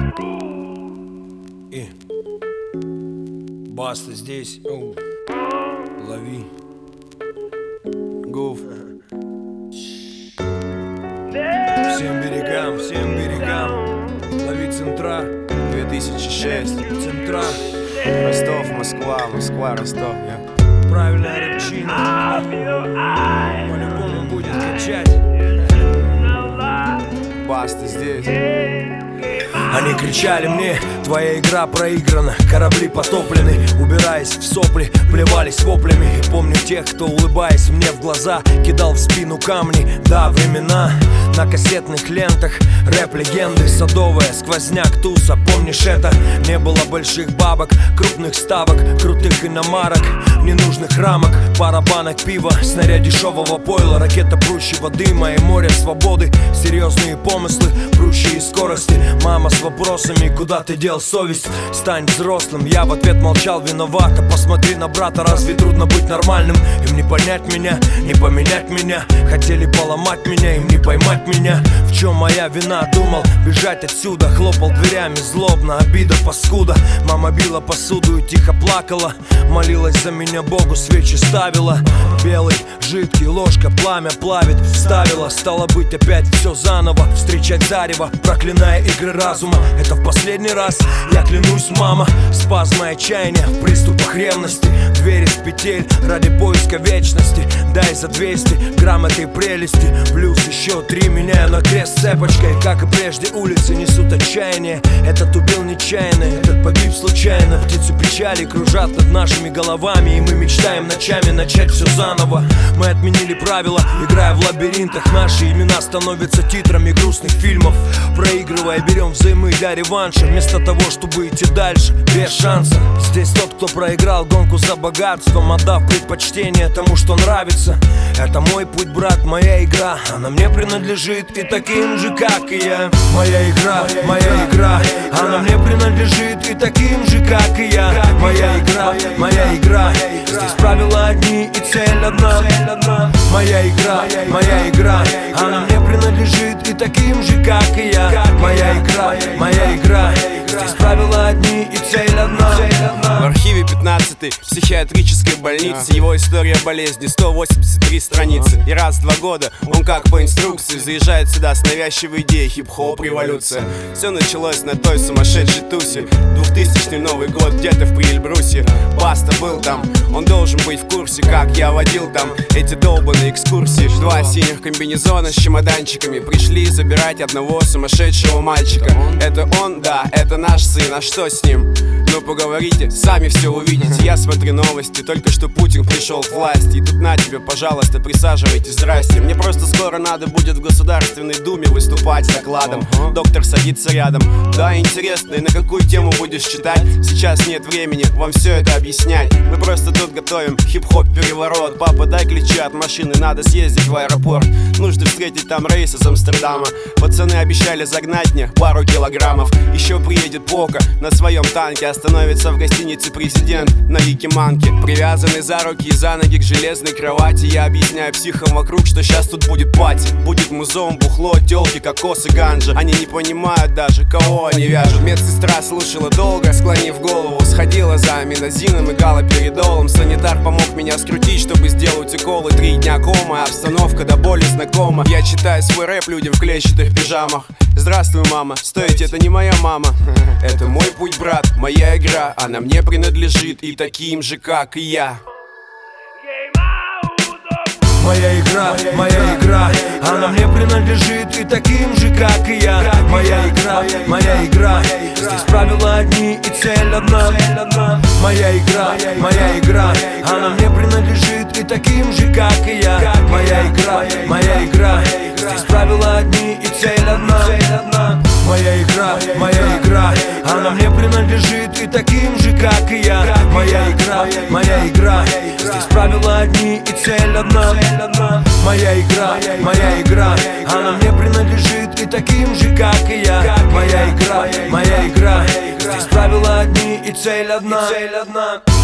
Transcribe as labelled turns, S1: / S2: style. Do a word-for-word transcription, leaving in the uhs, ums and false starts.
S1: И Баста здесь. Оу. Лови. Гуф. Всем берегам, всем берегам. Лови центра.
S2: две тысячи шесть.
S1: Центра.
S2: Ростов, Москва, Москва, Ростов. Я.
S1: Правильная рыбчина. По-любому будет качать.
S2: Баста здесь.
S1: Они кричали мне: твоя игра проиграна, корабли потоплены. Убираясь в сопли, плевались воплями. И помню тех, кто, улыбаясь мне в глаза, кидал в спину камни. Да, времена на кассетных лентах, рэп-легенды, садовая, сквозняк, туса. Помнишь это? Не было больших бабок, крупных ставок, крутых иномарок, ненужных рамок, пара банок пива, снаряд дешевого пойла, ракета прущего дыма и море свободы. Серьезные помыслы, прущие скорости. Мама с вопросами: куда ты дел совесть? Стань взрослым. Я в ответ молчал: виновата. Посмотри на брата, разве трудно быть нормальным? Им не понять меня, не поменять меня. Хотели поломать меня, им не поймать меня. В чем моя вина? Думал бежать отсюда, хлопал дверями злобно, обида, паскуда. Мама била посуду и тихо плакала, молилась за меня Богу, свечи ставила. Белый, жидкий, ложка, пламя плавит. Вставила, стало быть опять все заново. Встречать зарево, проклиная игры разума. Это в последний раз, я клянусь, мама. Спазмы отчаяния в приступах ревности. Двери с петель ради поиска вечности. Дай за двести грамм этой прелести. Плюс еще три, меняю на крест цепочкой. Как и прежде, улицы несут отчаяние. Этот убил нечаянно, этот погиб случайно. Птицы печали кружат над нашими головами, и мы мечтаем ночами начать все заново. Мы отменили правила, играя в лабиринтах. Наши имена становятся титрами грустных фильмов. Проигрывая, берем взаймы для реванша, вместо того, чтобы идти дальше без шанса. Здесь тот, кто проиграл гонку за богатством, отдав предпочтение тому, что нравится. Это мой путь, брат, моя игра. Она мне принадлежит и таким же, как и я. Моя игра, моя игра. Она мне принадлежит и таким же, как и я. Моя игра, моя игра. Здесь правила одни и цель одна. Моя игра, моя игра. Она мне принадлежит и таким же, как и я. Моя игра, моя игра. Здесь правила одни и цель одна.
S2: В архиве пятнадцатой психиатрической больницы его история болезни, сто восемьдесят три страницы. И раз в два года он как по инструкции заезжает сюда с навязчивой идеей: хип-хоп революция. Все началось на той сумасшедшей тусе. Двухтысячный Новый год где-то в Прильбрусе. Баста был там, он должен быть в курсе, как я водил там эти долбаные экскурсии. Два синих комбинезона с чемоданчиками пришли забирать одного сумасшедшего мальчика. Это он, да, это наш сын, а что с ним? Ну поговорите, сами все увидите. Я смотрю новости, только что Путин пришел к власти. И тут на тебе, пожалуйста, присаживайтесь, здрасте. Мне просто скоро надо будет в Государственной Думе выступать с докладом. Доктор садится рядом. Да, интересно, и на какую тему будешь читать? Сейчас нет времени вам все это объяснять. Мы просто тут готовим хип-хоп переворот. Папа, дай ключи от машины, надо съездить в аэропорт. Нужно встретить там рейс из Амстердама. Пацаны обещали загнать мне пару килограммов. Еще приедет Пока на своем танке, остановится в гостинице президент на Якиманке. Привязанный за руки и за ноги к железной кровати. Я объясняю психам вокруг, что сейчас тут будет пати. Будет музон, бухло, тёлки, кокос и ганджа. Они не понимают даже, кого они вяжут. Медсестра слушала долго, склонив голову. Сходила за аминозином и галоперидолом. Санитар помог меня скрутить, чтобы сделать уколы. Три дня кома, обстановка до боли знакома. Я читаю свой рэп людям в клетчатых пижамах. Здравствуй, мама, стойте, это не моя мама. Это мой путь, брат, моя игра. Она мне принадлежит и таким же, как и я.
S1: Моя игра, моя игра. Она мне принадлежит и таким же, как и я. Моя игра, моя игра. Здесь правила одни и цель одна. Моя игра, моя игра. Она мне принадлежит и таким же, как и я. Моя игра, моя игра. Здесь правила одни и цель одна. Моя игра, моя игра. Она мне принадлежит и таким же, как и я. Моя игра, моя игра. Здесь правила одни и цель одна. Моя игра, моя игра. Она мне принадлежит и таким же, как и я. Моя игра, моя игра. Здесь правила одни и цель одна.